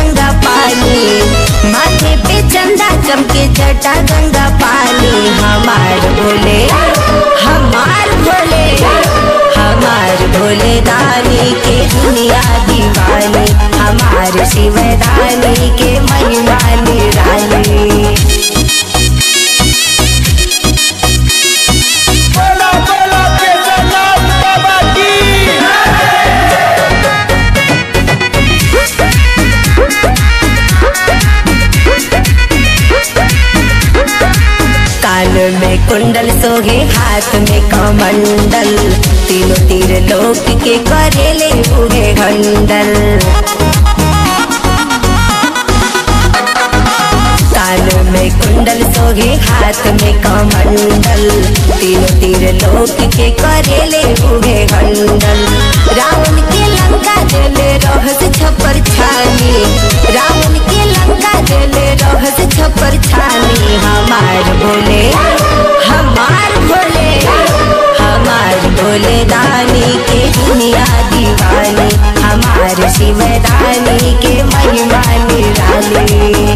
गंगा पानी, माथे पे चंदा चमके जटा गंगा पानी। हमार भोले हमार भोले हमार भोले दानी के दुनिया दीवानी, हमार शिव दानी के महिमा निराली। कान में कुंडल सोहे हाथ में कमंडल, तीनों तीर लोक के करेले उहे हंडल। कान में कुंडल सोहे हाथ में कमंडल, तीनों तीर लोक के करेले उहे हंडल। रावण के लंका देले रहस छपर छानी, रावण के लंका देले रहस छपर छानी। हमार भोले हमार भोले हमार भोले दानी के दुनिया दीवानी, हमार शिव दानी के महिमा निराली।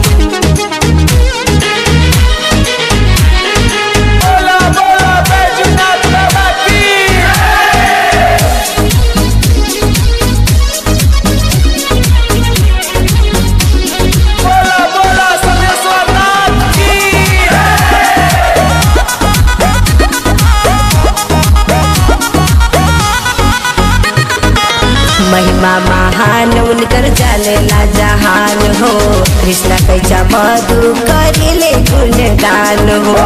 महिमा महान उनकर जानेला जहान हो, कृष्णा कैचा मधु करेले गुणगान हो।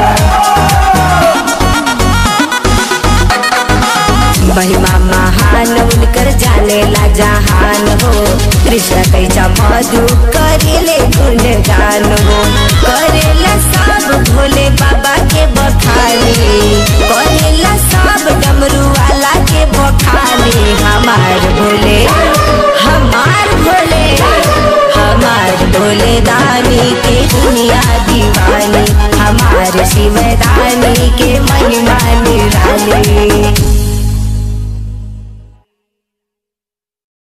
महिमा महान उनकर जानेला जहान हो, कृष्णा कैचा मधु करेले गुणगान हो। करेला सब भोले बाबा के बखानी, करेला सब डमरू वाला के बखानी। हमार भोले हमार भोले हमार भोले दानी के दुनिया दीवानी, हमार शिव दानी के महिमा निराली।